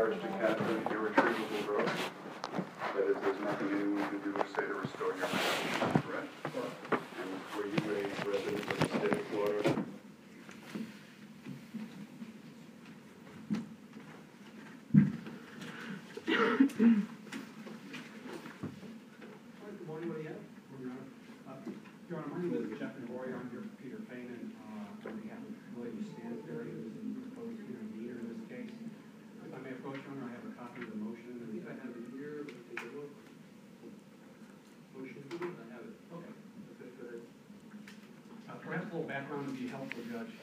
parish to Catherine irretrievable growth. That is, there's nothing anyone can do to say to restore your marriage, correct? And were you a resident of the state of Florida? Good morning, what do you have? Your Honor, my name is Jeff Roy. I'm here for Peter Feynman on behalf of William Stansberry, who's the proposed intervener in this case. If I may approach, Your Honor, I have a copy of the motion. I think I have it here. Let's take a look. Motion, I have it. Okay. Go ahead. Perhaps a little background would be helpful, Judge.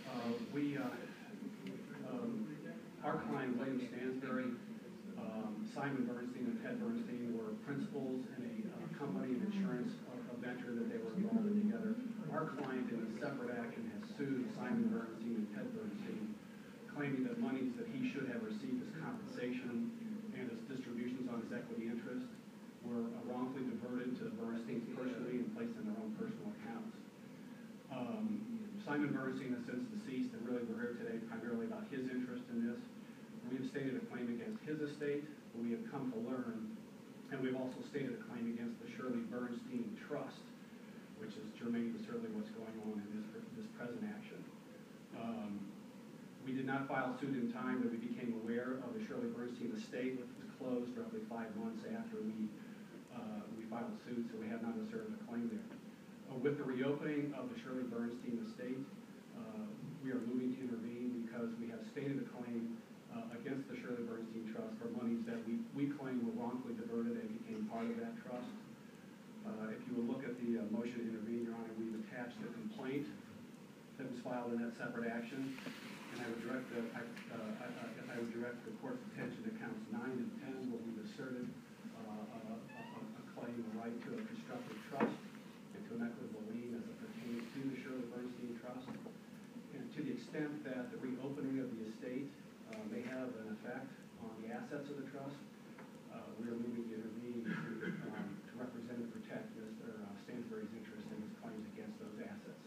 Our client, William Stansberry, Simon Bernstein and Ted Bernstein were principals in a company, an insurance venture that they were involved in together. Our client, in a separate action, has sued Simon Bernstein and Ted Bernstein, claiming that monies that he should have received as compensation and as distributions on his equity interest were wrongfully diverted to the Bernsteins personally and placed in their own personal accounts. Simon Bernstein has since deceased, and really we're here today primarily about his interest in this. We have stated a claim against his estate, but we have come to learn, and we've also stated a claim against the Shirley Bernstein Trust, which is germane to certainly what's going on in this present action. We did not file suit in time, but we became aware of the Shirley Bernstein estate, which was closed roughly 5 months after we filed suit, so we have not asserted a claim there. With the reopening of the Shirley Bernstein estate, we are moving to intervene because we have stated a claim against the Shirley Bernstein Trust for monies that we claim were wrongfully diverted and became part of that trust. If you will look at the motion to intervene, Your Honor, we've attached a complaint that was filed in that separate action, and I would direct the court's attention to counts 9 and 10, where we've asserted a claim, a right to a constructive trust and to an equitable lien as it pertains to the Shirley Bernstein Trust. And to the extent that the reopening of the estate may have an effect on the assets of the trust, we are moving to intervene to represent and protect Mr. Stansberry's interest in his claims against those assets.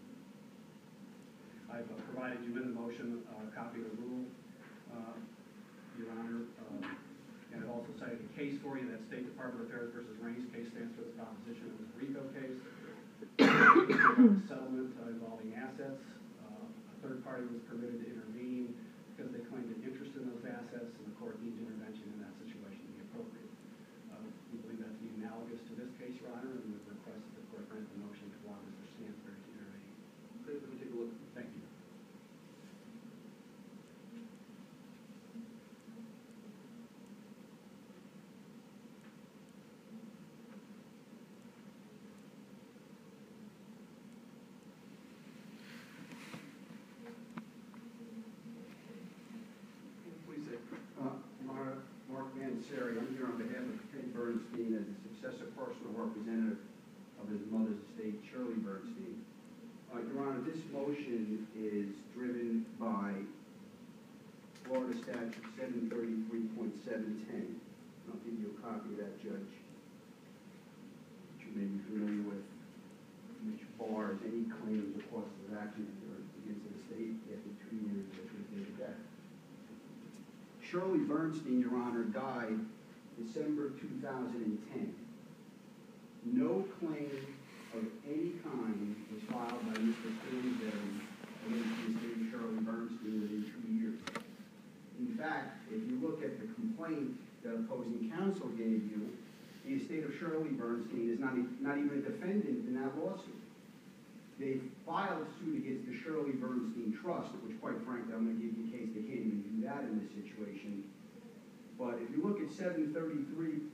I've provided you in the motion a copy of the rule, Your Honor, and I've also cited a case for you. That State Department of Affairs versus Raines case stands for the proposition of the RICO case. Settlement involving assets. A third party was permitted to intervene because they claimed an interest in those assets, and the court deemed intervention in that situation to be appropriate. We believe that to be analogous to this case, Your Honor, and we would request that the court grant the motion to allow Mr. Stansberry to intervene. Okay, let me take a look. Thank you. I'm here on behalf of Ted Bernstein as a successor personal representative of his mother's estate, Shirley Bernstein. Your Honor, this motion is driven by Florida Statute 733.710. I'll give you a copy of that, Judge, which you may be familiar with, which bars any claims or causes of action against the estate after 2 years after his date of death. Shirley Bernstein, Your Honor, died December 2010. No claim of any kind was filed by Mr. Stansberry against the estate of Shirley Bernstein within 2 years. In fact, if you look at the complaint that opposing counsel gave you, the estate of Shirley Bernstein is not even a defendant in that lawsuit. They filed suit against the Shirley Bernstein Trust, which, quite frankly, I'm going to give you a case they can't even do that in this situation. But if you look at 733.710,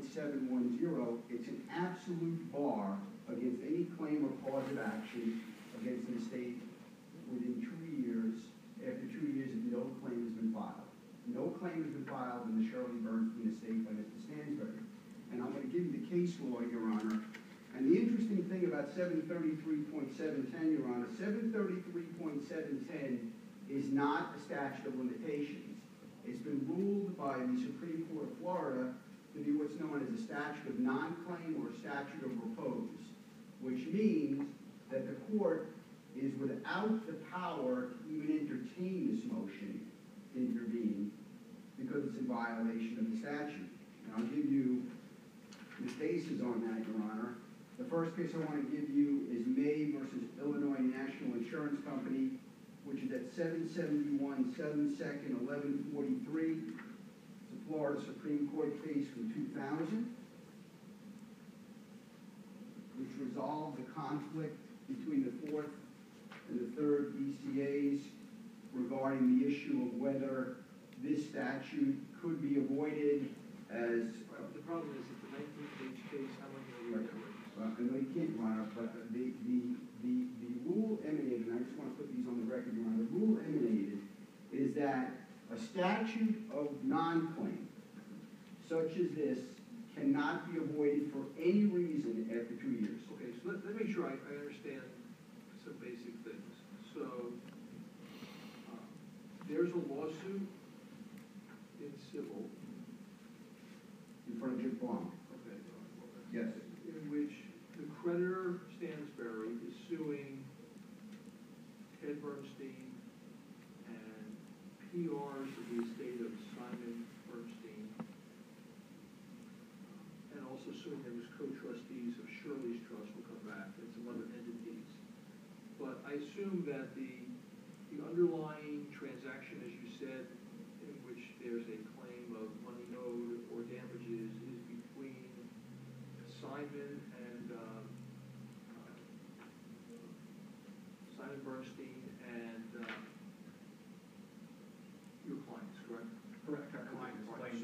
it's an absolute bar against any claim or cause of action against an estate within 2 years, after 2 years if no claim has been filed. No claim has been filed in the Shirley Bernstein estate by Mr. Stansberry. And I'm going to give you the case law, Your Honor. And the interesting thing about 733.710, Your Honor, 733.710 is not a statute of limitations. It's been ruled by the Supreme Court of Florida to be what's known as a statute of non-claim or a statute of repose, which means that the court is without the power to even entertain this motion to intervene because it's in violation of the statute. And I'll give you the cases on that, Your Honor. The first case I want to give you is May versus Illinois National Insurance Company, which is at 771 7th 2nd 1143. It's a Florida Supreme Court case from 2000, which resolved the conflict between the 4th and the 3rd DCAs regarding the issue of whether this statute could be avoided as... The problem is that the 19th page case, how long are we going to wait? I know you can't, Your Honor, but the rule emanated, and I just want to put these on the record, Your Honor, the rule emanated is that a statute of non-claim, such as this, cannot be avoided for any reason after 2 years. Okay, so let me make sure I understand some basic things. So, there's a lawsuit in civil. In front of Judge Blum. Okay. Yes. In which the creditor, Stansberry, is suing Ted Bernstein and PRs of the estate of Simon Bernstein, and also suing them as co-trustees of Shirley's Trust, will come back, and some other entities. But I assume that the underlying transaction, as you said, in which there's a claim of money owed or damages, is between Simon and Simon Bernstein and your clients, correct? Correct, our client is claiming.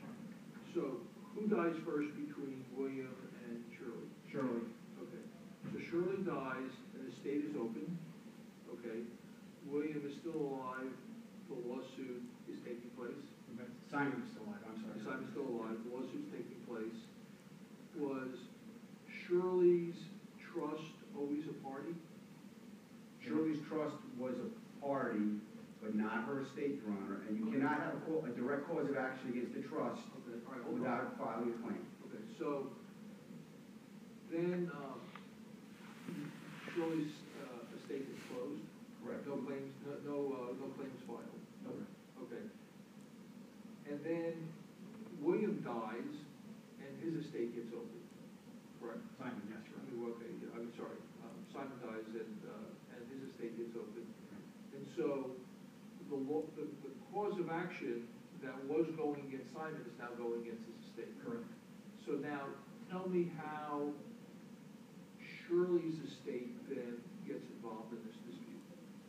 So who dies first between William and Shirley? Shirley. Okay. So Shirley dies and the estate is open. Okay. William is still alive. The lawsuit is taking place. Simon's still alive, I'm sorry. Simon's still alive. The lawsuit's taking place. Was Shirley's trust always a party? Shirley's trust was a party, but not her estate, Your Honor, and you cannot have a direct cause of action against the trust Okay. All right. Hold on. without filing a claim. Okay. So then Shirley's estate is closed. Correct. No claims. No claims filed. Okay. And then William dies, and his estate gets opened, correct? Simon, yes, I right. mean, okay, I'm sorry. Simon dies, and his estate gets opened. And so the cause of action that was going against Simon is now going against his estate. Correct. So now, tell me how Shirley's estate then gets involved in this dispute.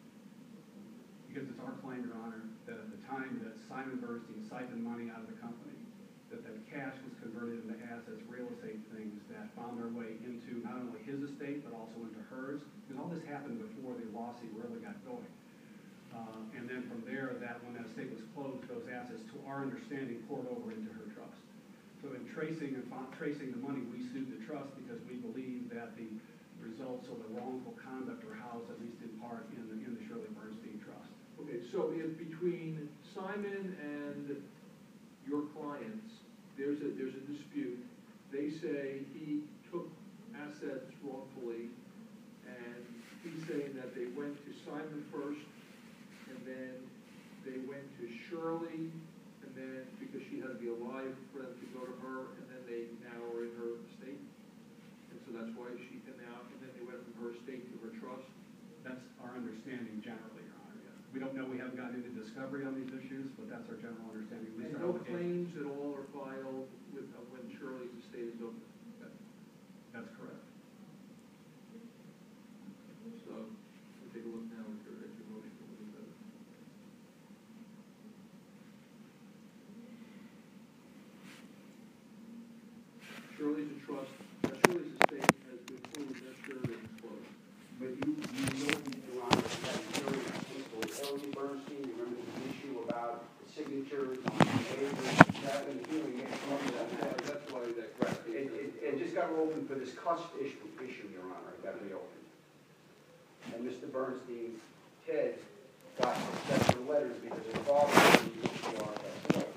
Because it's our claim, Your Honor, that at the time that Simon Bernstein siphoned money out of the company, that cash was converted into assets, real estate things that found their way into not only his estate, but also into hers. Because all this happened before the lawsuit really got going. And then from there, when that estate was closed, those assets, to our understanding, poured over into her trust. So in tracing the money, we sued the trust because we believe that the results of the wrongful conduct were housed, at least in part, in the Shirley Bernstein trust. Okay, so if between Simon and your clients, there's a dispute. They say he took assets wrongfully, and he's saying that they went to Simon first, and then they went to Shirley, and then because she had to be alive for them to go to her, and then they now are in her estate. And so that's why and then they went from her estate to her trust. That's our understanding generally, Your Honor, yes. We don't know, we haven't gotten into discovery on these issues, but that's our general understanding. And no claims at all are filed with when Shirley's estate is open. That's correct. So we'll take a look now at your motion a little better. Shirley's a trust. Shirley's estate has been fully administered and closed. But you know, Your Honor, that Shirley, Elsie Bernstein, you remember the issue about the signatures on the papers, that and hearing it. That's why that. It just got opened for this cust issue, Your Honor, it got reopened. And Mr. Bernstein, Ted, got separate letters because his father was the PCR passed away.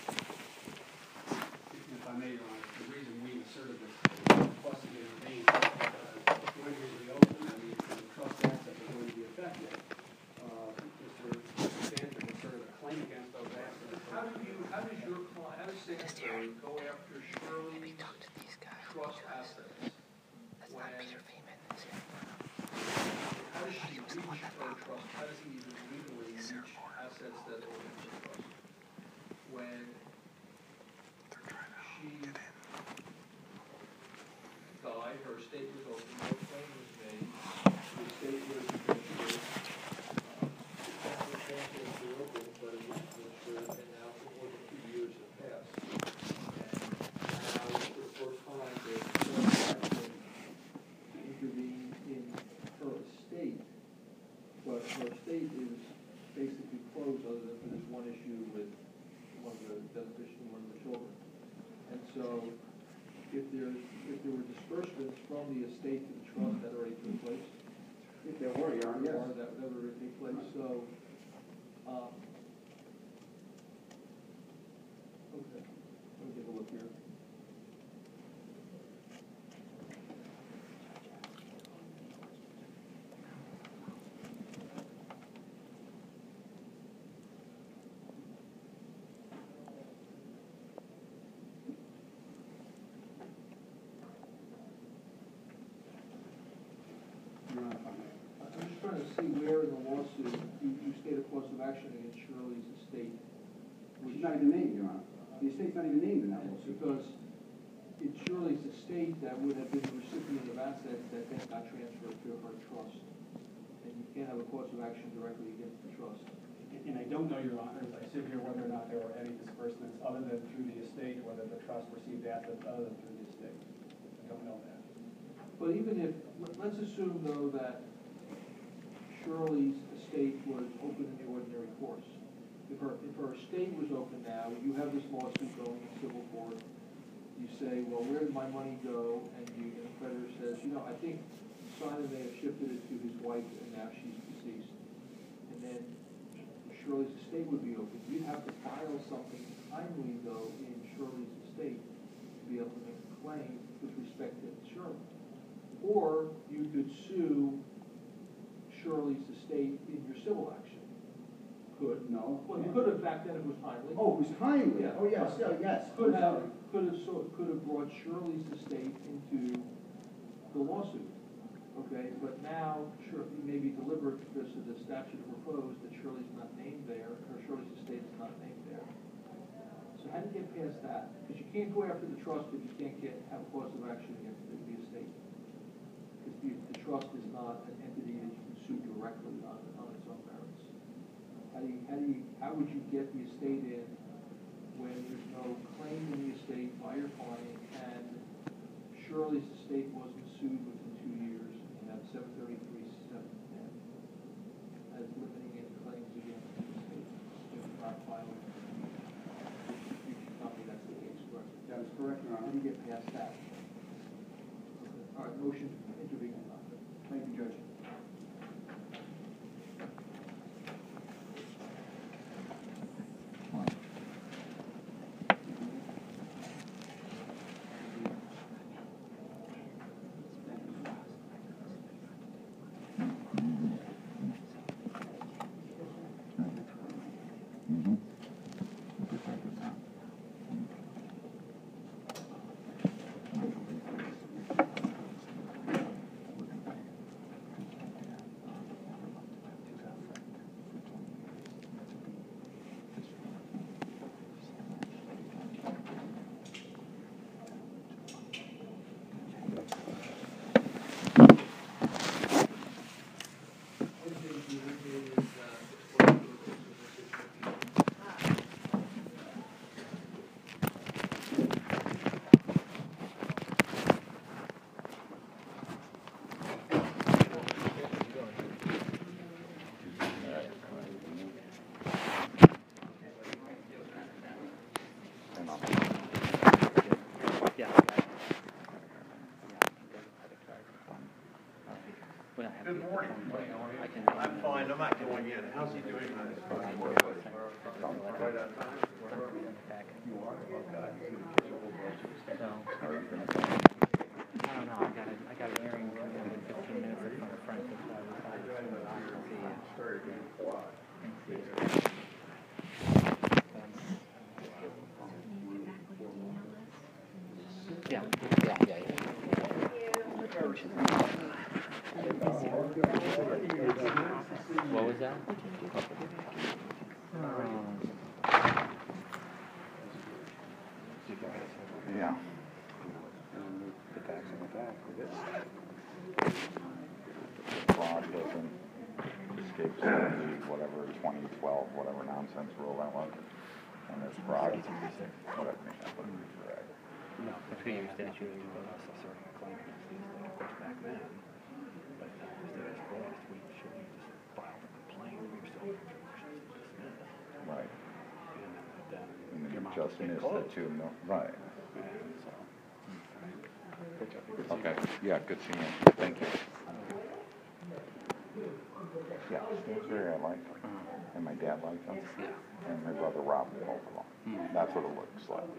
If I may, Your Honor, the reason we asserted this plus to get intervened is because when we reopened, I mean, the trust assets are going to be affected. Mr. Stanford asserted a claim against those assets. How do you landlord go after Shirley's trust assets when, how does she reach her trust, how does he even legally reach assets that are in the trust? When she died, her estate was open, no claim was made, the estate was administered, but it was administered, and now for more than 2 years have passed. And now, for the first time, there's to intervene in her estate, but her estate is basically closed other than for this one issue with one of the beneficiaries, one of the children. And so, if there were disbursements from the estate to the trust that already took place, If there were, Your Honor, yes. that already took place, so, okay, let me take a look here. I'm just trying to see where in the lawsuit you state a cause of action against Shirley's estate. She's not even named, Your Honor. The estate's not even named in that lawsuit. Because it's Shirley's estate that would have been the recipient of assets that then got transferred to her trust. And you can't have a cause of action directly against the trust. And I don't know, Your Honor, as I sit here, whether or not there were any disbursements other than through the estate, whether the trust received assets other than through the estate. I don't know that. But even if, let's assume though that Shirley's estate was open in the ordinary course. If her estate was open now, you have this lawsuit going in civil court, you say, well, where did my money go? And the creditor says, I think Simon may have shifted it to his wife and now she's deceased. And then Shirley's estate would be open. You'd have to file something timely though in Shirley's estate to be able to make a claim with respect to Shirley. Or you could sue Shirley's estate in your civil action. Could. No. Well, you could have back then if it was timely. Oh, it was timely. Yeah. Oh, yes, yes. Could have brought Shirley's estate into the lawsuit. Okay, but now, sure, it may be deliberate because of the statute proposed that Shirley's not named there, or Shirley's estate is not named there. So how do you get past that? Because you can't go after the trust if you can't have a cause of action against the estate. Because the trust is not an entity that you can sue directly on its own merits. How would you get the estate in when there's no claim in the estate by your client and Shirley's estate wasn't sued within 2 years and that's 733-710 as limiting any claims against the estate if not filing? You can tell me that's the case, correct? That is correct, Your How Honor. do you get past that? Okay. All right, motion to intervene. Thank you, Judge. Good morning. I'm fine, I'm not going in. How's he doing? Right on time? You are? Okay. I don't know, I got a hearing in 15 minutes from the front, that's why we thought What was that? Yeah. Fraud doesn't escape whatever 2012, whatever nonsense rule that was. And there's fraud. Whatever. No, it's going to use statute of us asserting a claim against the estate, of course, back then. But instead of lost, we should have just filed a complaint. We were still under motions to dismiss. Right. And then And then your you mouth just was getting missed the closed. 2 mil. Right. And so, Okay. Yeah, good seeing you. Thank you. Yeah, Shrewsbury, I like them. And my dad liked them. And my brother Rob, both of them. That's what it looks like.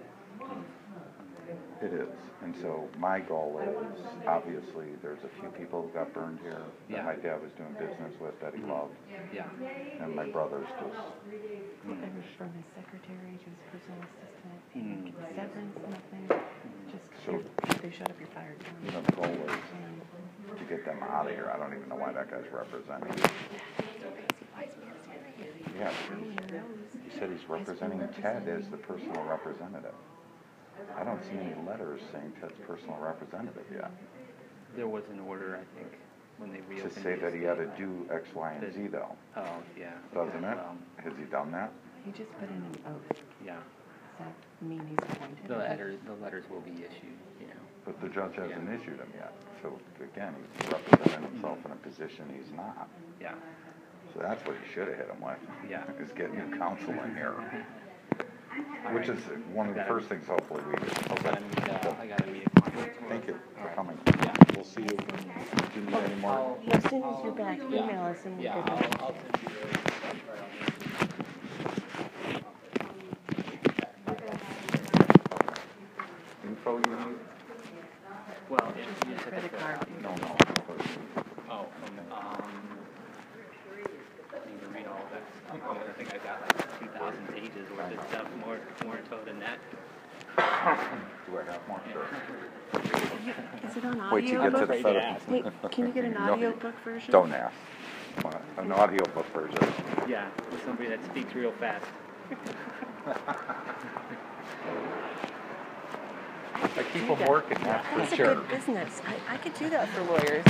It is. And so my goal is, obviously, there's a few people who got burned here that my dad was doing business with that he loved. yeah. And my brother's just, Whatever from his secretary to his personal assistant, Mm. severance, nothing, just, So- if they shut up, you're fired. you know, the goal is to get them out of here. I don't even know why that guy's representing. Yeah, he said he's representing Ted as the personal representative. I don't see any letters saying Ted's personal representative yet. There was an order, I think, when they To reopened. say the that he had to estate. do X, Y, and Z though, Oh, yeah. doesn't it? Um, Has he done that? He just put in an oath. Yeah. Does that mean he's appointed? The letters will be issued, you know. But the judge hasn't Yeah. issued them yet. So again, he's representing himself in a position he's not. Yeah. So that's what he should have hit him with. Yeah. Is get new counsel in here. Which is one of the first things hopefully we do. Okay. I got to meet a client tomorrow. Thank you for coming. Yeah. We'll see you. Do you need any more? As soon as you're back, email us and we'll Yeah, get it. I'll send you Info you need? Well, if you just Credit card. No, no. Oh, I need to read all that stuff. I think I got like 2,000 pages worth of stuff, more info than that. Do I have more? Sure. Is it on Wait till you get to audiobook? the setup. Wait, can you get an No, audiobook version? Don't ask. An audiobook version. Yeah, with somebody that speaks real fast. I keep them working, that's That's for a sure. good business. I could do that for lawyers.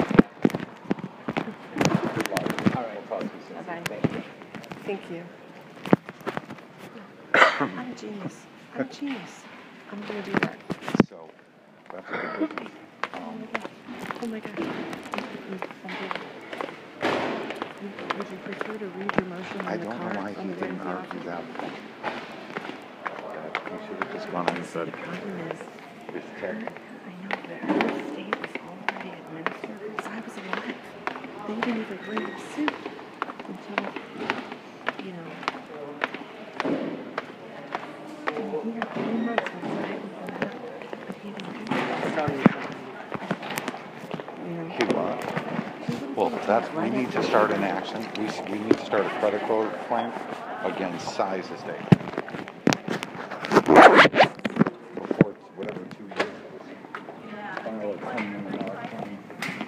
Good luck. All right. We'll talk to you soon. Bye-bye. Thank you. I'm a genius. I'm a genius. I'm gonna do that. So, that's a good business. Oh my God. Would you prefer to read your motion I in the don't car know why on he the way to didn't the argue office? that. He should have just gone and See, said, the problem is, is Ted, I know that the state was already administered, so I was alive. They didn't even bring the suit until, you know, here, 3 months before I opened it up. But he didn't do that. You know, he what? he would've Well, done that's, that we right need to after start the an election. action, we need to start a credit code claim against Size Estate. Before it's whatever, 2 years. File a $10 million claim.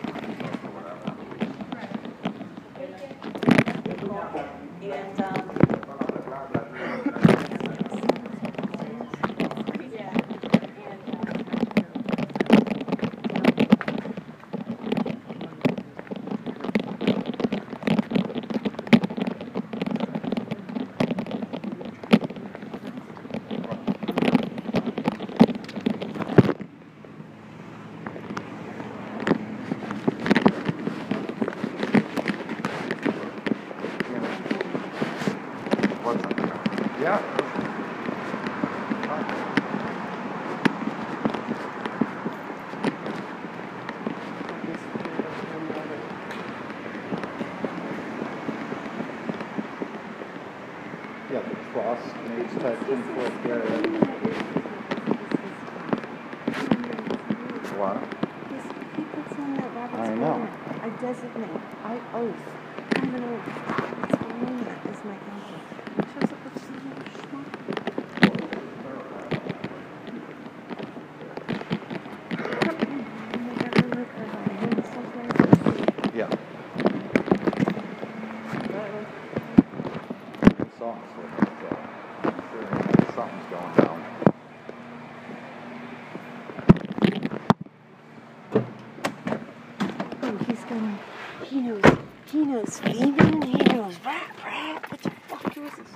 What's it? Yeah. Yeah, the cross maze type thing for it, What? He puts on that Robert's I know. Order. I designate, I oath, I'm an oath. It's fine, that is my counsel. Shows up with some little schmuck. And they got her like her by him, so fast. Yeah. He knows female, he knows rat. What the fuck is this?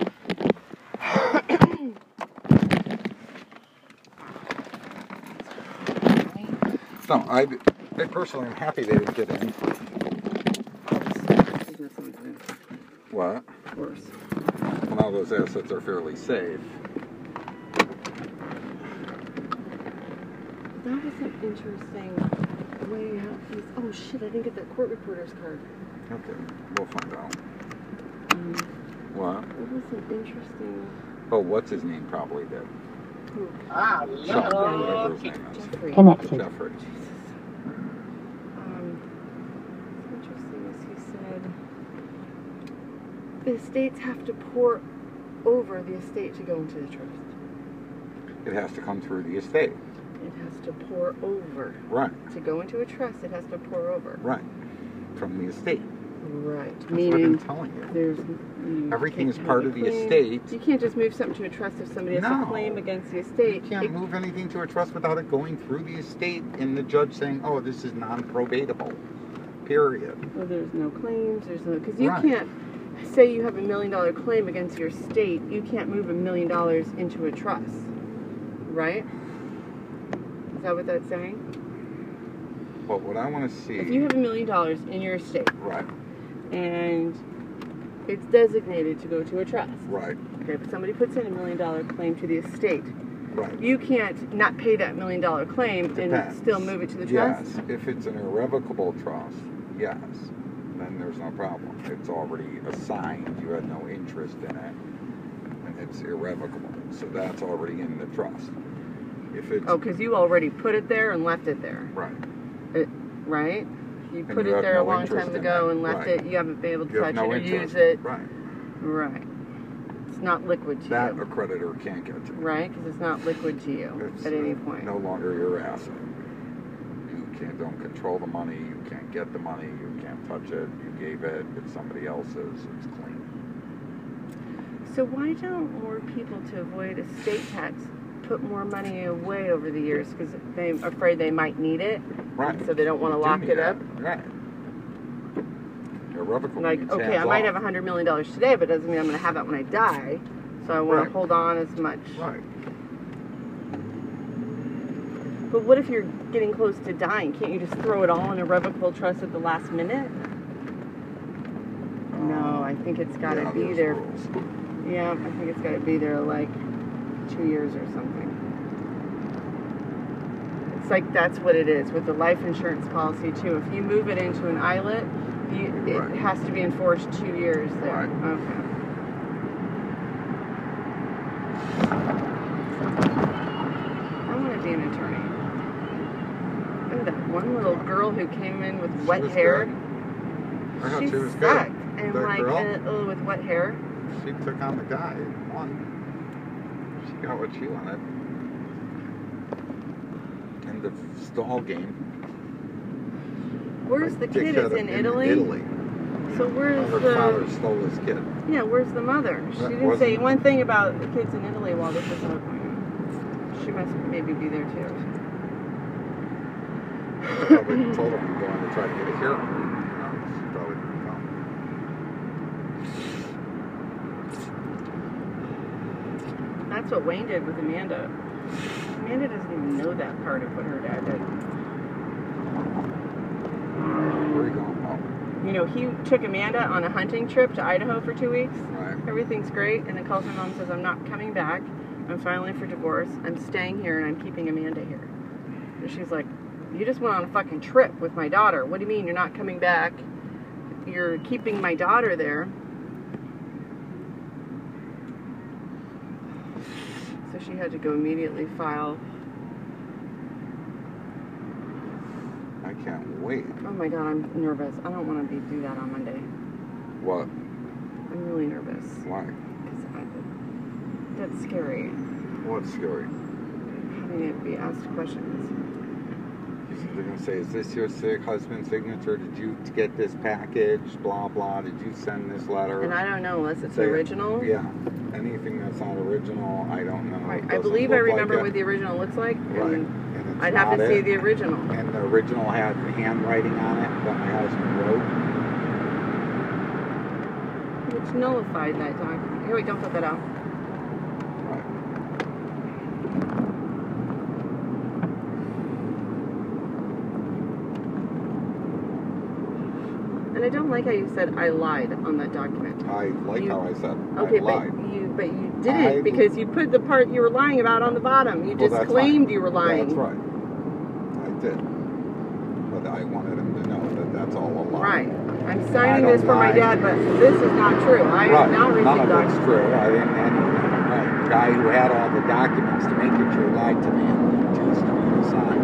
No, I personally am happy they didn't get in. What? Worse. Well, now those assets are fairly safe. That was an interesting way out. Oh shit, I didn't get that court reporter's card. Okay, we'll find out. What? It was an interesting... Oh, what's his name probably did. Who? Sean, whatever his name is. Jeffrey. Jeffrey. What's interesting is he said the estates have to pour over the estate to go into the trust. It has to come through the estate. It has to pour over. Right. To go into a trust, it has to pour over. Right. From the estate. Right. That's Meaning what I'm telling you. there's Everything is can't part have of a the claim. estate. You can't just move something to a trust if somebody has No. a claim against the estate. You can't move anything to a trust without it going through the estate and the judge saying, oh, this is non-probatable. Period. Well, there's no claims. There's no because you Right. can't say you have $1 million claim against your state. You can't move $1 million into a trust, right? Is that what that's saying? But what I want to see... If you have $1 million in your estate Right. and it's designated to go to a trust, Right. okay, but somebody puts in $1 million claim to the estate, Right. you can't not pay that $1 million claim and Depends. still move it to the trust? Yes. If it's an irrevocable trust, yes. Then there's no problem. It's already assigned. You had no interest in it. And it's irrevocable. So that's already in the trust. If it's... Oh, because you already put it there and left it there, Right. right? You put you it have there a no long interest time in ago it. and left Right. it. You haven't been able to You have touch no it or interest. use it. Right. Right. It's not liquid to That you. a creditor can't get to. Right? Because it's not liquid to you It's at any point. no longer your asset. You don't control the money. You can't get the money. You can't touch it. You gave it. It's somebody else's. It's clean. So why don't more people, to avoid estate tax, put more money away over the years? Because they're afraid they might need it. Right. So they don't want to You lock need it that. up. Right. Irrevocable Like, means okay, I hands might off. have $100 million today, but it doesn't mean I'm going to have that when I die. So I want Right. to hold on as much. Right. But what if you're getting close to dying? Can't you just throw it all in a revocable trust at the last minute? No, I think it's got to Yeah, be there's there. rules. Yeah, I think it's got to be there like 2 years or something. It's like that's what it is with the life insurance policy too. If you move it into an islet, it Right. has to be enforced 2 years there. Right. Okay. I want to be an attorney. Look at that one little girl who came in with wet was hair. good. I thought she was sucked. good. And That like girl? with wet hair. She took on the guy. Won. She got what she wanted. In the stall game. Where's the kid? Is in Italy? Italy. So where's Her father stole his kid. Yeah, where's the mother? She That didn't say wasn't- one thing about the kids in Italy while this was happening. She must maybe be there too. She probably told him to go on to try to get a hearing. She probably didn't come. That's what Wayne did with Amanda. Amanda doesn't even know that part of what her dad did. Where are you going? Oh, You know, he took Amanda on a hunting trip to Idaho for 2 weeks. right. Everything's great, and then calls her mom and says, I'm not coming back. I'm filing for divorce. I'm staying here, and I'm keeping Amanda here. And she's like, you just went on a fucking trip with my daughter. What do you mean you're not coming back? You're keeping my daughter there. So she had to go immediately file. I can't wait. Oh my God, I'm nervous. I don't want to do that on Monday. What? I'm really nervous. Why? Because that's scary. What's scary? Having it be asked questions. They're going to say, is this your sick husband's signature? Did you get this package? Blah, blah. Did you send this letter? And I don't know unless it's Say- original. Yeah. Anything that's not original, I don't know. Right. It I doesn't believe I look like remember it. what the original looks like. Right. And And it's I'd have not to see it. the original. And the original had handwriting on it that my husband wrote. It's nullified that document. Here, wait, don't put that out. And I don't like how you said I lied on that document. I like how I said Okay, I lied. but you didn't because you put the part you were lying about on the bottom. You just claimed you were lying. That's right. I did. But I wanted him to know that that's all a lie. Right. I'm signing this for my dad, but this is not true. I have not received None of that. it's true. I didn't right. The guy who had all the documents to make it true lied to me and teased me to sign.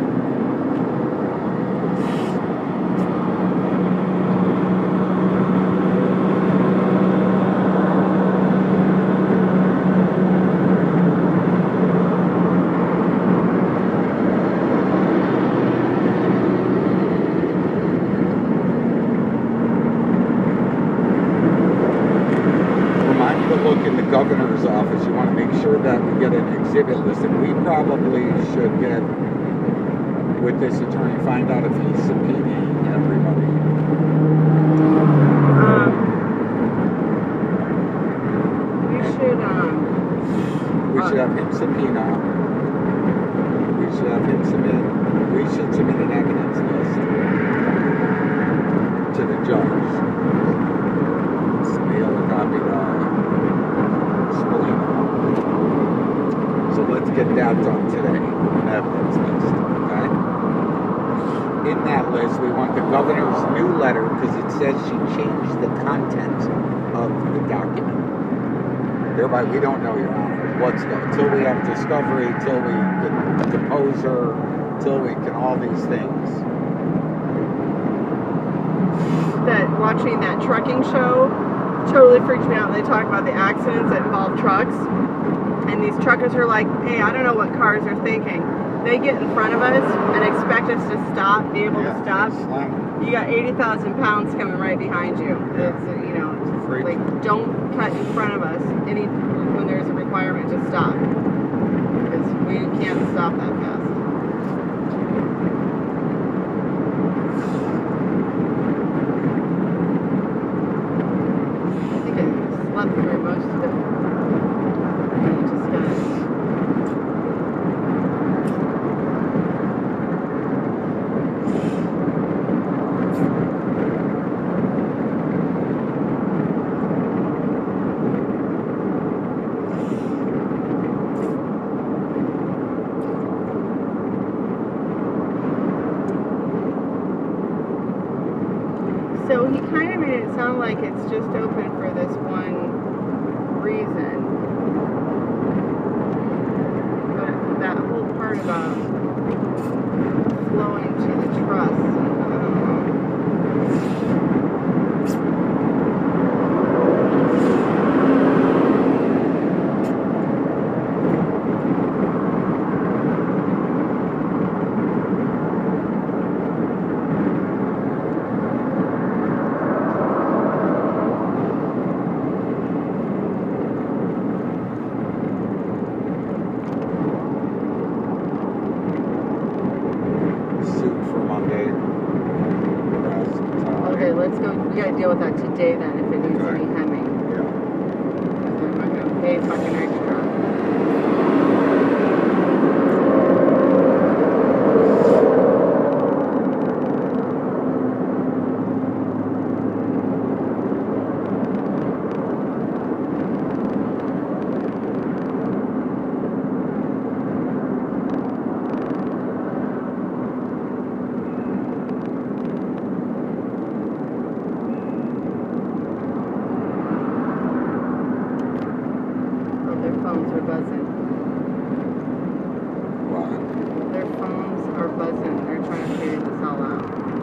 Governor's office, you want to make sure that we get an exhibit list, and we probably should get with this attorney, find out if he's subpoenaing everybody. We should have him subpoena. We should have him submit. We should submit an evidence list to the judge. Mail a copy to So let's get that done today, an evidence list, okay? In that list, we want the governor's new letter because it says she changed the content of the document. Thereby, we don't know, Your Honor, until we have discovery, till we can depose her, till we can all these things. That watching that trucking show totally freaked me out. They talk about the accidents that involve trucks. And these truckers are like, hey, I don't know what cars are thinking. They get in front of us and expect us to stop, be able to stop. You got 80,000 pounds coming right behind you. It's, like, don't cut in front of us when there's a requirement to stop. Because we can't stop that fast. I think I slept through most of it. So he kind of made it sound like it's just open for this one reason. But that whole part about flowing to the trust, I don't know. Let's go, we gotta deal with that today then, if it needs any hemming. Yeah. I'm not gonna pay fucking extra. Phones are buzzing. What? Their phones are buzzing. They're trying to figure this all out.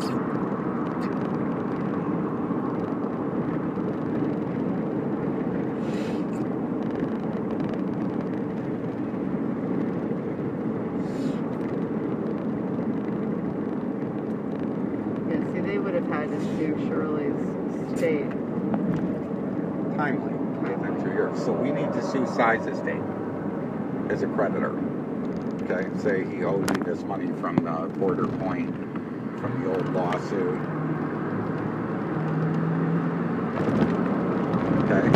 Yeah, see, they would have had to sue Shirley's estate. Timely. Within 2 years. So we need to sue Si's estate as a creditor. Okay, say he owed me this money from Porter Point, from the old lawsuit. Okay.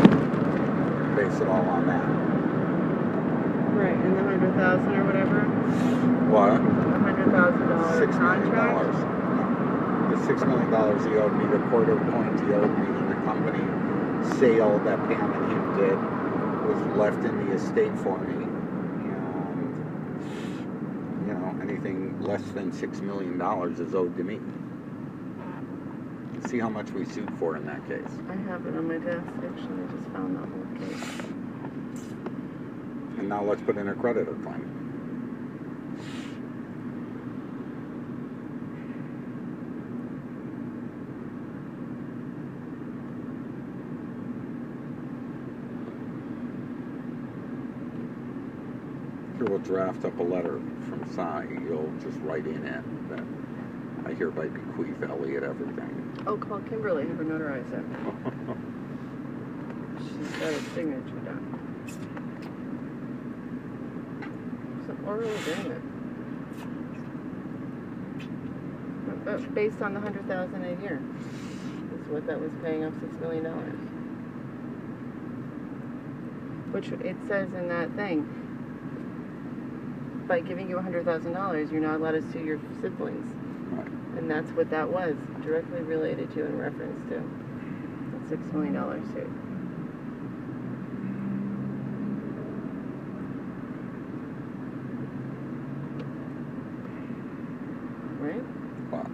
base it all on that. Right, and the 100,000 or whatever, What? $100,000 $6 million. contract. The $6 million he owed me, the quarter point he owed me, the company sale that Pam and him did was left in the estate for me. And, you know, anything less than $6 million is owed to me. See how much we sued for in that case. I have it on my desk, actually, I just found that whole case. And now let's put in a creditor claim. Here we'll draft up a letter from Cy. You'll just write in it that I hereby bequeath Elliot everything. Oh, call Kimberly, have her notarize it. She's got a signature done. It's an oral agreement. Based on the $100,000 a year, is what that was paying off $6 million. Which it says in that thing, by giving you $100,000, you're not allowed to sue your siblings. Right. And that's what that was, directly related to in reference to the $6 million suit. Right? Wow.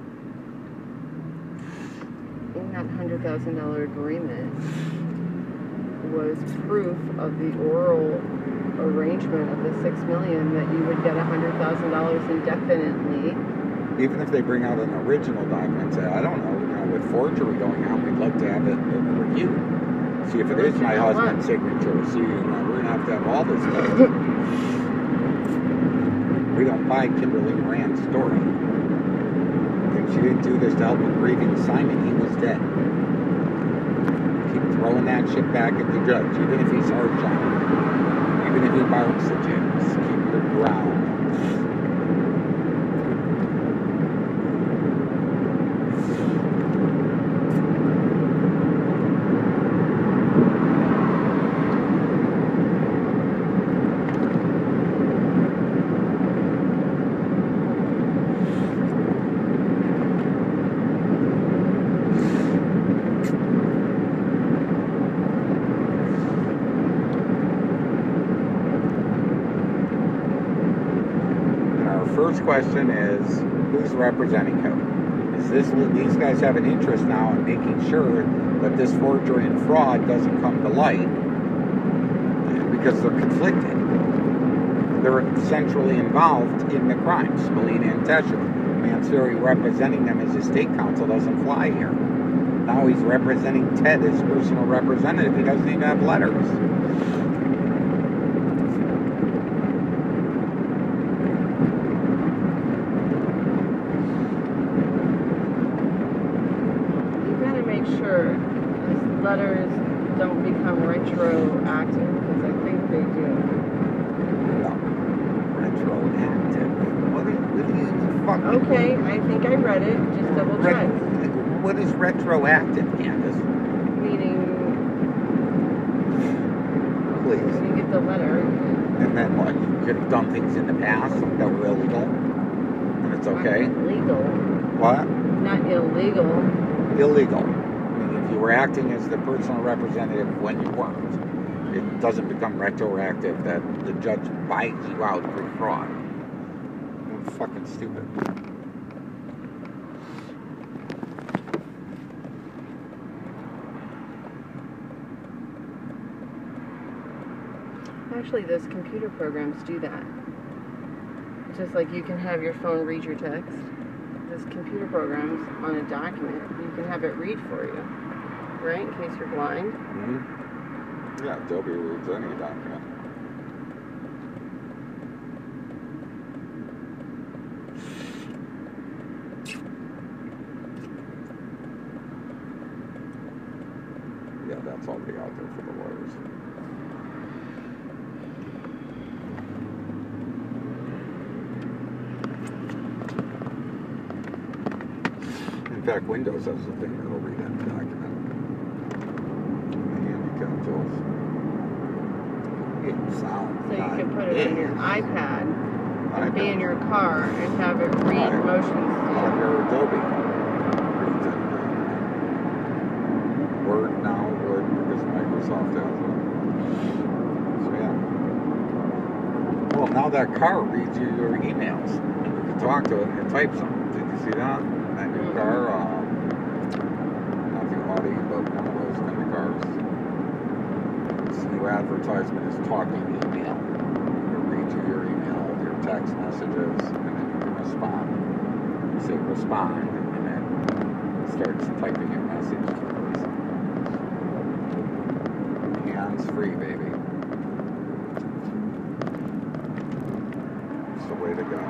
In that $100,000 agreement was proof of the oral arrangement of the $6 million that you would get $100,000 indefinitely. Even if they bring out an original document and say, I don't know, with forgery going on, we'd like to have it reviewed. See if it is my husband's signature. See, we're going to have all this stuff. We don't buy Kimberly Moran's story. And she didn't do this to help with grieving Simon. He was dead. Keep throwing that shit back at the judge, even if he's hard shot. Even if he barks at you, just keep your ground. First question is, who's representing who? Is these guys have an interest now in making sure that this forgery and fraud doesn't come to light because they're conflicted. They're centrally involved in the crimes. Melina and Tesher. Mansouri representing them as a state counsel doesn't fly here. Now he's representing Ted as personal representative. He doesn't even have letters. Sure these letters don't become retroactive, because I think they do. No. Retroactive? What are you fucking... Okay, I think I read it. Just double check. What is retroactive, Candace? Meaning... Please. You get the letter. And then what? You could have done things in the past that were illegal? And it's okay? Not illegal. What? Not illegal. Illegal. You were acting as the personal representative when you weren't. It doesn't become retroactive that the judge buys you out for fraud. That's fucking stupid. Actually, those computer programs do that. Just like you can have your phone read your text, those computer programs on a document, you can have it read for you. Right, in case you're blind. Mm-hmm. Yeah, Adobe reads any document. Yeah, that's already out there for the lawyers. In fact, Windows has a thing that'll read any document. The handicap tools. on your iPad and be in your car and have it read motions to On you. your Adobe. Reads it. Word now would, because Microsoft has it. So yeah. Well, now that car reads you your emails. You can talk to it and type something. Did you see that? That new car, not the Audi, but one of those kind of cars. This new advertisement is talking email. It'll read you your email, your text messages, and then you can respond. You say respond, and then it starts typing a message to the person. Hands free, baby. It's the way to go.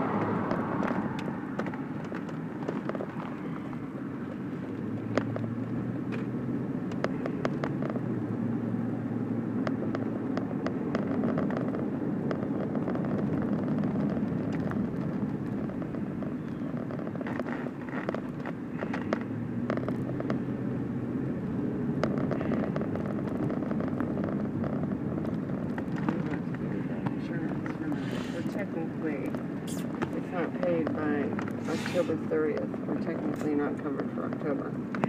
We're technically, it's not paid by October 30th. We're technically not covered for October.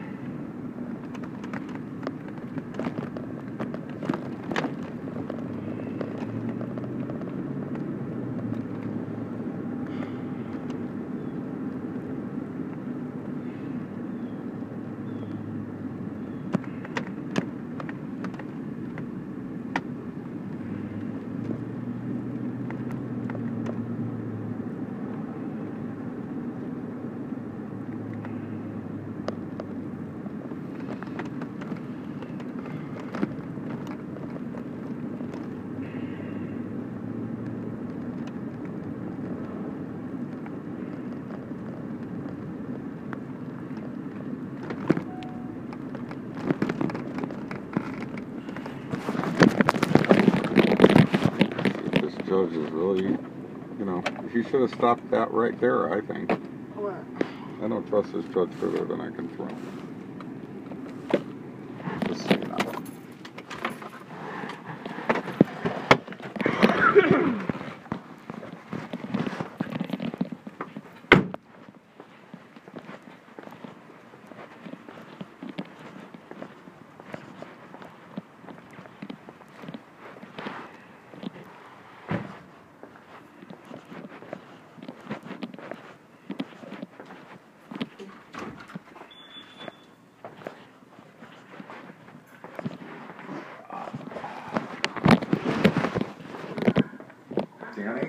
This judge is really, he should have stopped that right there, I think. What? I don't trust this judge further than I can throw. Just so you know. Danny?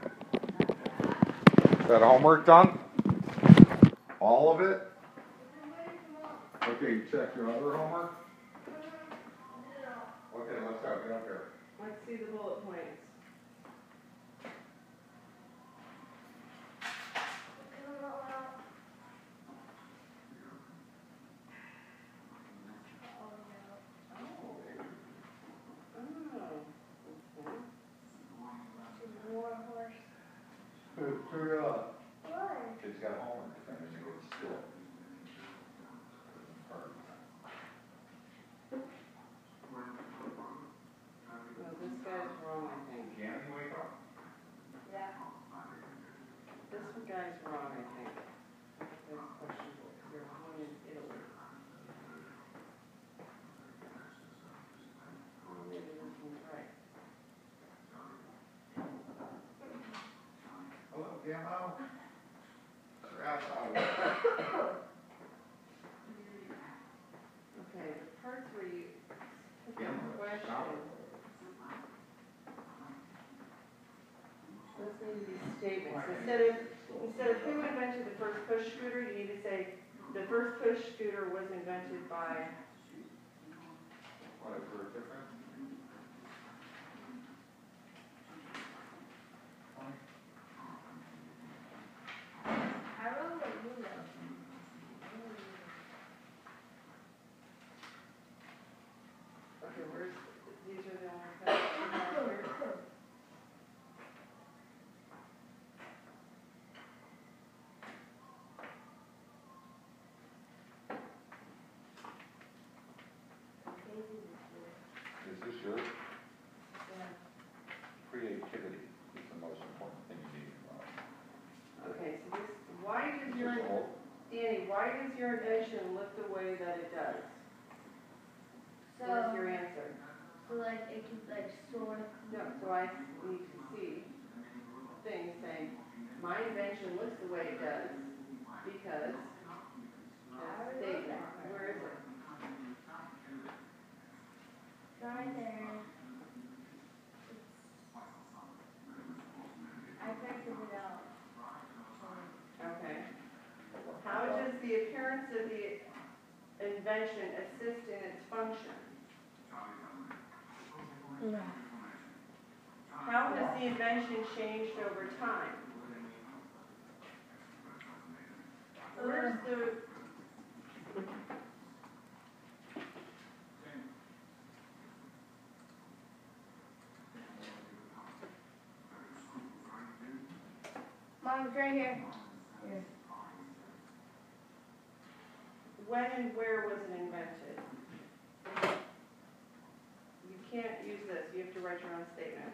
Is that homework done? All of it? Okay, you checked your other homework? Okay, let's go. Get up here. Let's see the bullet points. Turn it up. Kid's got homework to finish and go to school. No, this guy's wrong, I think. Can you wake up? This guy's wrong, I think. That's questionable. You're home in Italy. Oh, maybe this one's right. Hello, Gammo. Okay, the parts where you put the question. Those need to be statements. Instead of who invented the first push scooter, you need to say the first push scooter was invented by. What, is there a difference? Okay, where's, these are the only things you have here. Is this yours? Creativity. invention look the way that it does? So, What's your answer? so like it could like sort of. No, so I need to see things saying, my invention looks the way it does because statement. Where is it? Right there. I printed it out. Okay. How does the appearance of the invention assist in its function? How has the invention changed over time? Where's the... Mom, it's right here. Here. When and where was it invented? You can't use this. You have to write your own statement.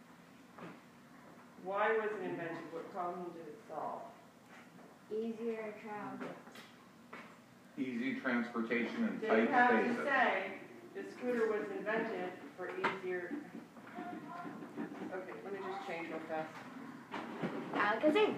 Why was it invented? What problem did it solve? Easier to travel. Easy transportation and They tight have to spaces. say the scooter was invented for easier. Okay, let me just change real fast. Alakazam.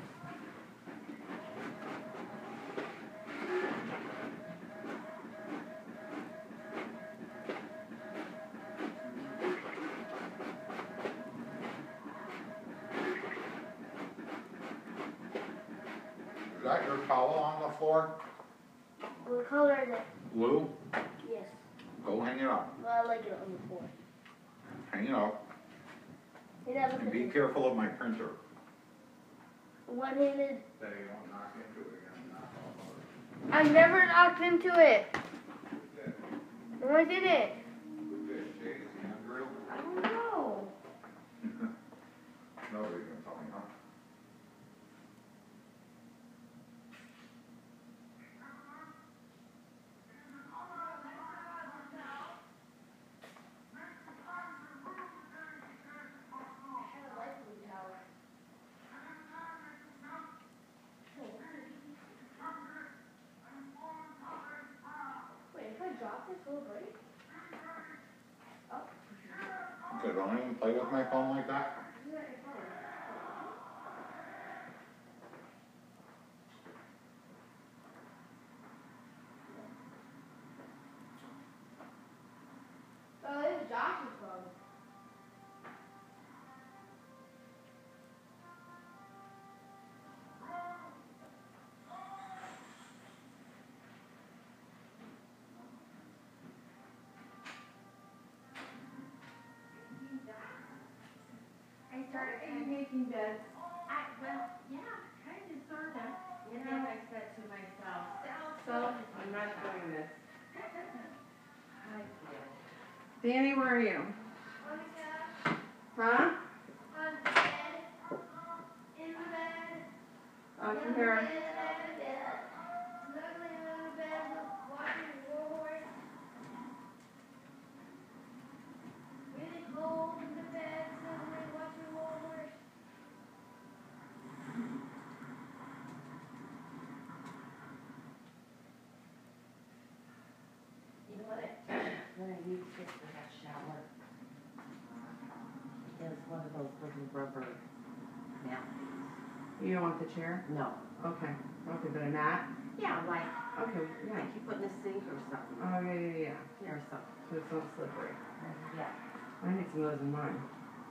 Is that your towel on the floor? What color is it? Blue? Yes. Go hang it up. Well, I like it on the floor. Hang it up. It has And be careful of my printer. one-handed. That you don't knock into it again. Knock all over. I never knocked into it. No, I didn't. Who did? Chase, Andrew? I don't know. Nobody's gonna tell me, huh? Wait, if I drop this, will it break? Okay, don't even play with my phone like that. Isn't that your phone? Oh, it is Josh's phone. I started. Are you making beds? Well, yeah, kind of, sort of. And then I said to myself, So, I'm not doing this. Danny, where are you? Monica, Huh? on the bed, in the bed. Oh, come here. Snuggling on the bed, watching War Horse. Really cold in the bed, snuggling, watching War Horse. You know what I need to get for that shower is one of those little rubber napkins. You don't want the chair? No. Okay. Okay, but a mat? Yeah, like, Okay, yeah. like you put in the sink or something, Oh, yeah. or something. So it's not slippery. Yeah. I need some of those in mine.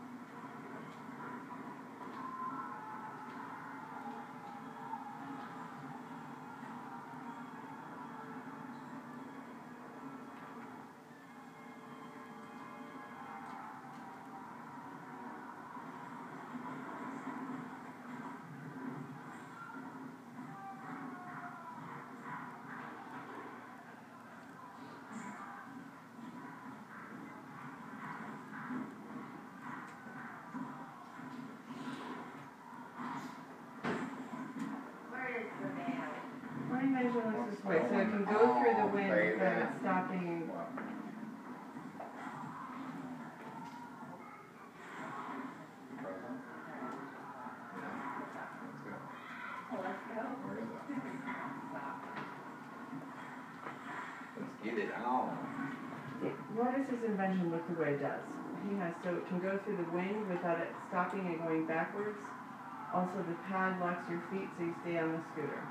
Where is the bed? My invention looks this way, so it can go through the wind without it stopping. Oh, let's go. now. What is his invention look the way it does? He has, so it can go through the wind without it stopping and going backwards. Also, the pad locks your feet so you stay on the scooter.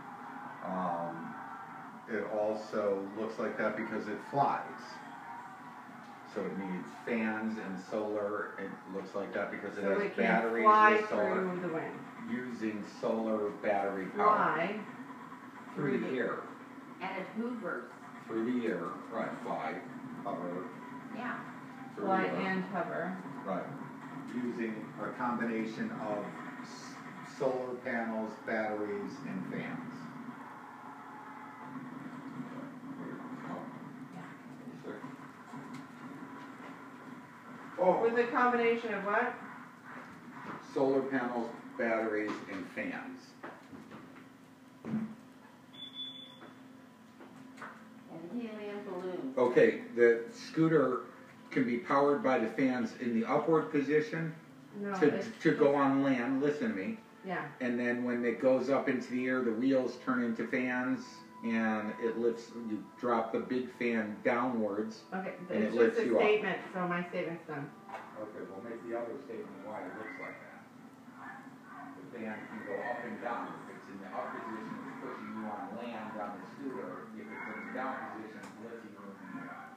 It also looks like that because it flies. So it needs fans and solar. It looks like that because it So has it can batteries fly with solar. through the wind. Using solar battery power. Fly Through the air. And it hoovers, Through the air, right, fly, hover, yeah. through Fly the air. and hover. Right. Using a combination of solar panels, batteries, and fans. Oh, With a combination of what? solar panels, batteries, and fans. And helium balloon. Okay, the scooter can be powered by the fans in the upward position No, to go on land, listen to me. Yeah. And then when it goes up into the air, the wheels turn into fans and it lifts, you drop the big fan downwards. Okay, And it's it just lifts a you up. statement, so my statement's done. Okay, we'll make the other statement why it looks like that. The fan can go up and down. If it's in the up position, it's pushing you on land on the scooter. If it's in the down position, it's lifting you in the air.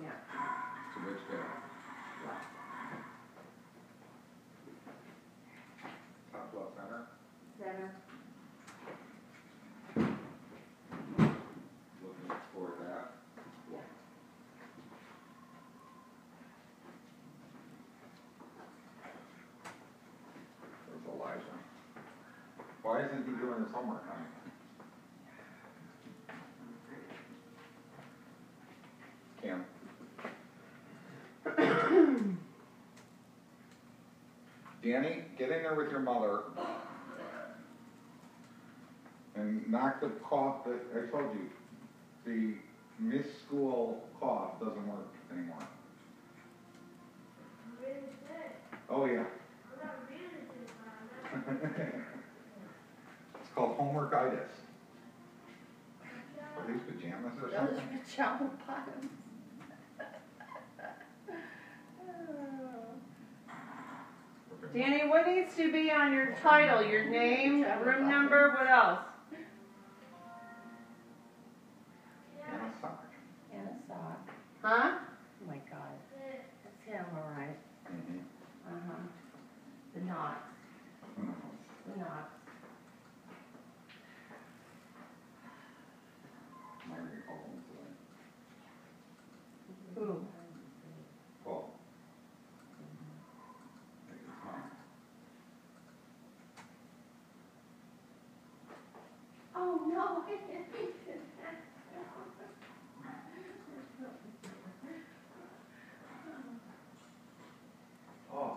Yeah. So which bed? Top left center? Center. Looking for that. Yeah. There's Elijah. Why isn't he doing his homework, honey? Cam? Danny, get in there with your mother and knock the cough that, I told you, the miss school cough doesn't work anymore. Oh, yeah. It's called homeworkitis. Are these pajamas or Those something? are pajama bottoms. Danny, what needs to be on your title? Your name, room number, what else? And a sock. And a sock. Huh? Oh my God. That's him, all right. Mm-hmm. Uh-huh. The knots. The knots. Margaret called him today. Who? Paul. Take his mom. Oh, no. Oh.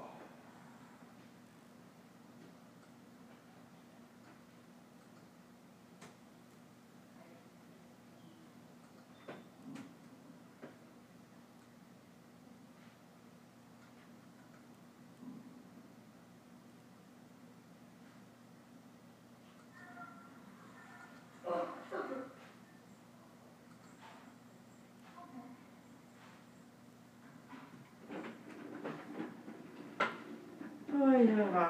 I know.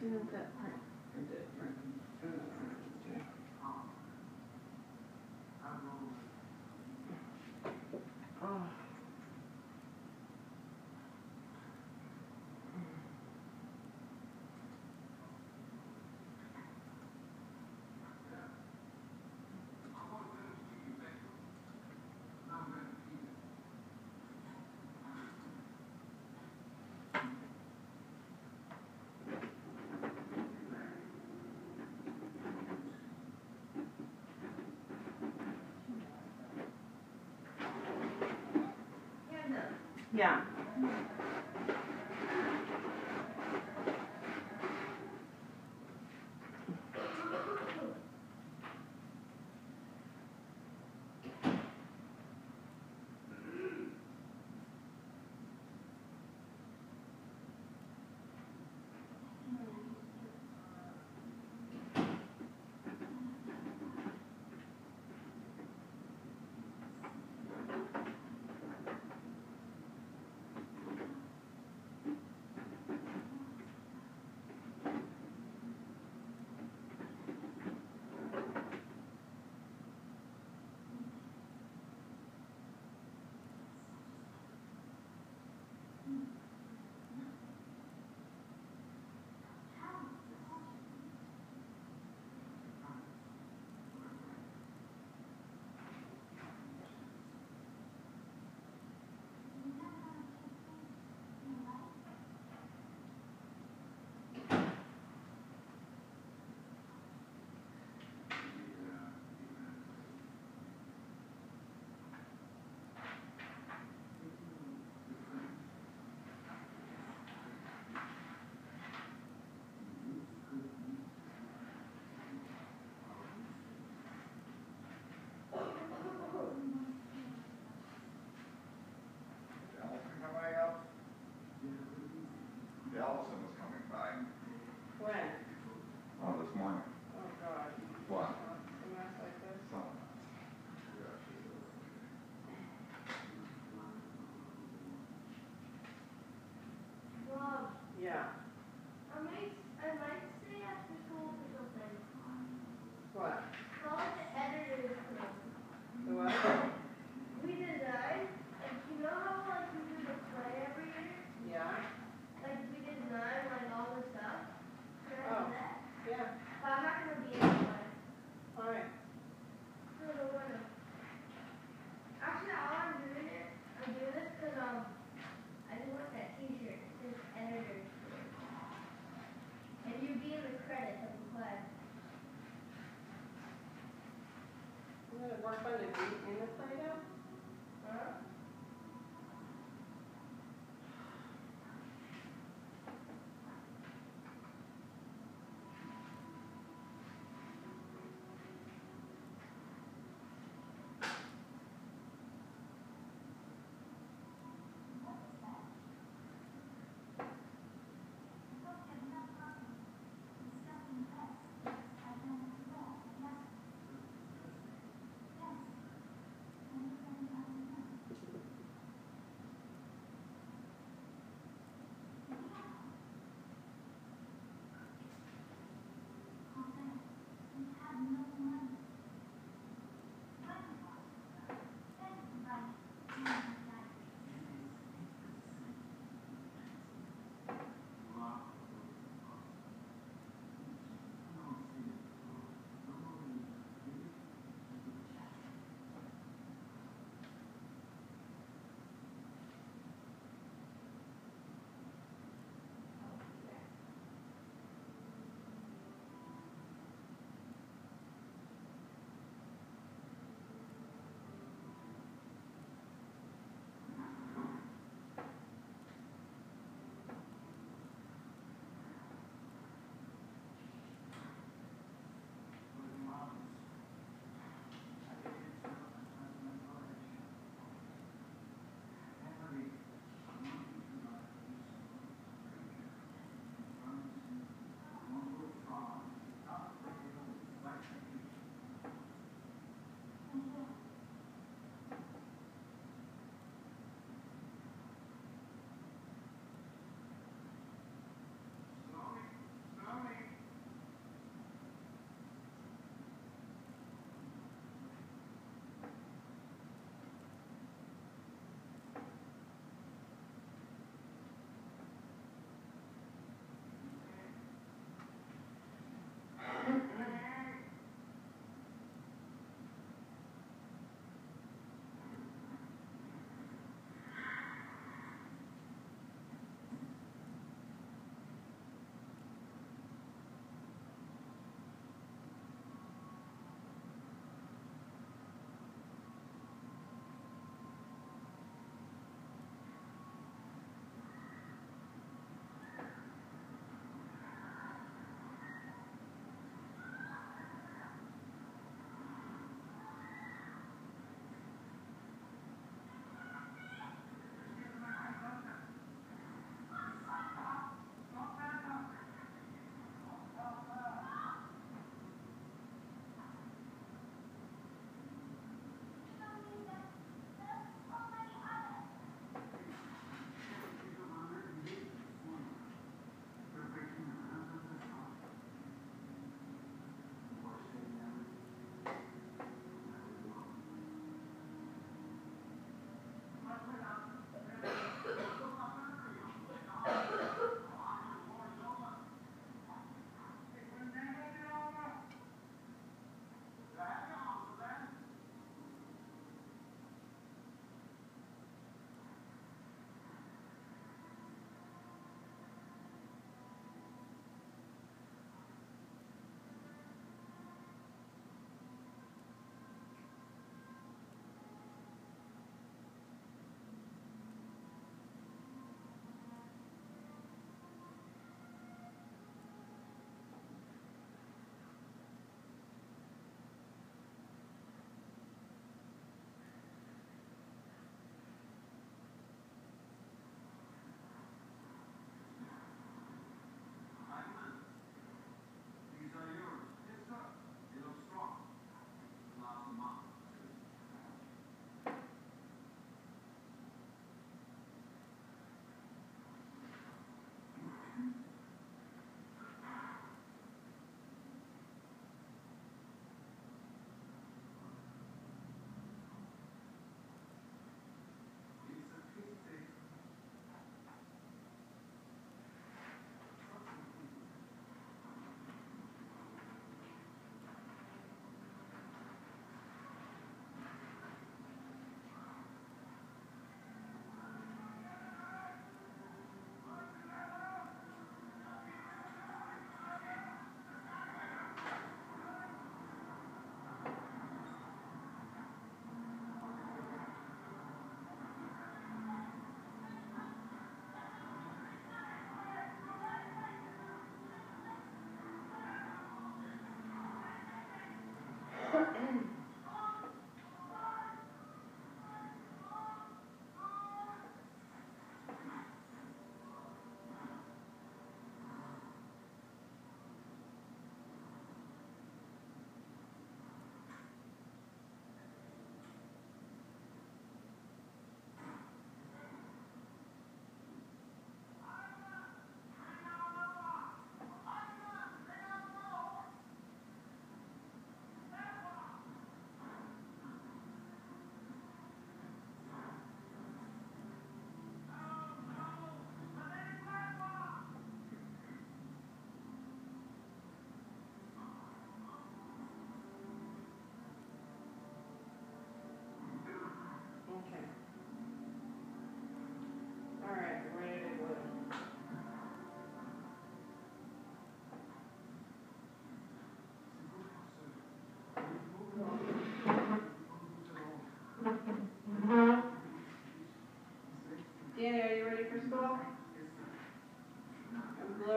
Isn't that print or different? Oh. Yeah. Allison was coming by. When? Oh, this morning. Oh, God. What? A mess like this? Something. Mom, Yeah. I might stay after school for something. What? Call it the editor's club. The what? We design, like, you know how, like, we do the play every year? Yeah. Like, we design, like, all the stuff? Can I Oh. do that? Yeah. But I'm not gonna be in the play. All right. So I don't wanna. Actually, all I'm doing this because, I just want that t-shirt. It says editor's club. And you'd be in the credits of the play. Isn't it more fun to be in the Play-Doh? Huh?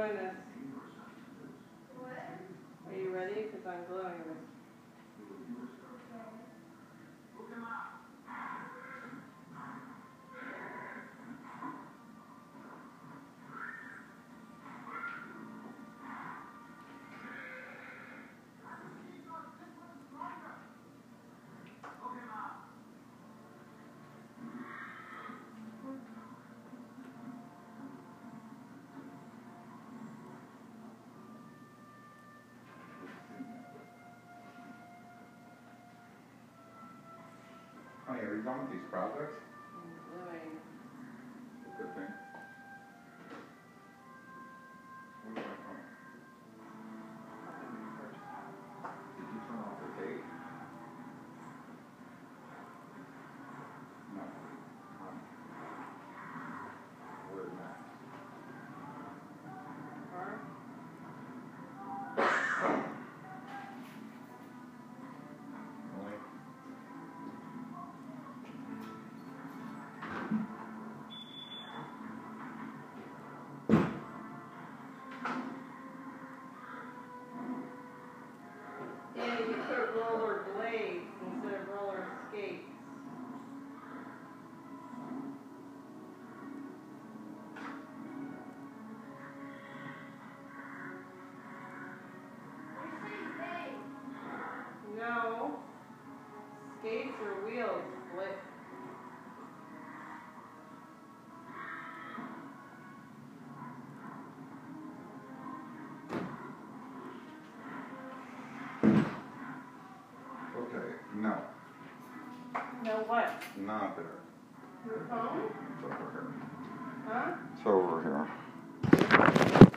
doing this. Are you ready? Because I'm gluing this. Honey, are you done with these projects? I'm gluing. Good thing. What is that from? Did you turn off the tape? No. Where's that? Really? Danny, you put roller blades instead of roller skates. No. Skates or wheels, split. Okay, no, No what? not there. Your phone? It's over here. Huh? It's over here.